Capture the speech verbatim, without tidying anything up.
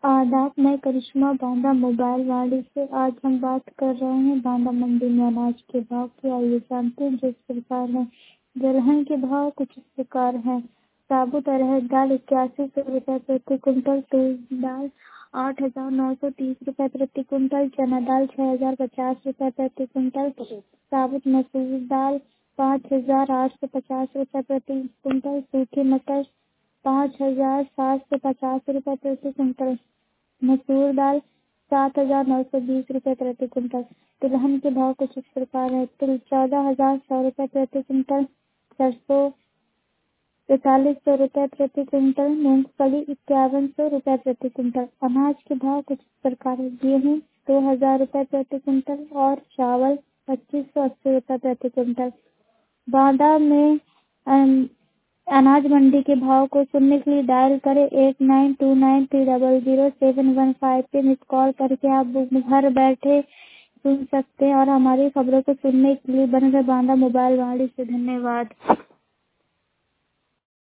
आदाब, मैं करिश्मा बांदा मोबाइल वाली से आज हम बात कर रहे हैं बांदा मंडी में अनाज के भाव की। आइए जानते हैं जिस प्रकार है। दलहन के भाव कुछ इस प्रकार है। साबुत अरहर दाल इक्यासी सौ रुपये प्रति कुंटल, तूर दाल आठ हजार नौ सौ तीस रुपये प्रति कुंटल, चना दाल छह हजार पचास रुपये प्रति कुंटल, साबुत मसूर दाल पाँच हजार आठ सौ पचास रुपये प्रति कुंटल, सूखे मटर पाँच हजार सात सौ पचास रुपये प्रति कुंटल, मसूर दाल सात हजार नौ सौ बीस रुपये प्रति कुंटल। तिलहन के भाव कुछ इस प्रकार है। तिल चौदह हजार सौ रुपये प्रति कुंटल, सरसों पैंतालीस सौ रुपये प्रति कुंटल, मूंगफली इक्यावन सौ रुपये प्रति कुंटल। अनाज के भाव कुछ इस प्रकार है। गेहूँ दो हजार रुपये प्रति कुंटल और चावल पच्चीस सौ अस्सी रुपये प्रति कुंटल। बांदा में अम, अनाज मंडी के भाव को सुनने के लिए डायल करें eight nine two nine three double zero seven one five पे मिस कॉल करके आप घर बैठे सुन सकते हैं और हमारी खबरों को सुनने के लिए बने रहे बांदा मोबाइल वाली से। धन्यवाद।